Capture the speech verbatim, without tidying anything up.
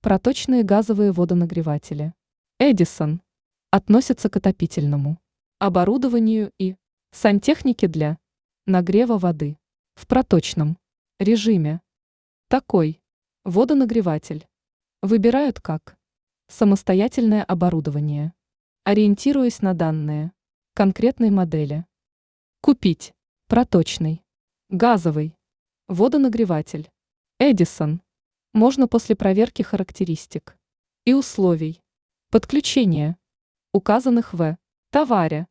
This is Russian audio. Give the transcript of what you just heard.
Проточные газовые водонагреватели Эдисон относятся к отопительному оборудованию и сантехнике для нагрева воды в проточном режиме. Такой водонагреватель выбирают как самостоятельное оборудование, ориентируясь на данные конкретной модели. Купить проточный газовый водонагреватель Эдисон можно после проверки характеристик и условий подключения, указанных в товаре.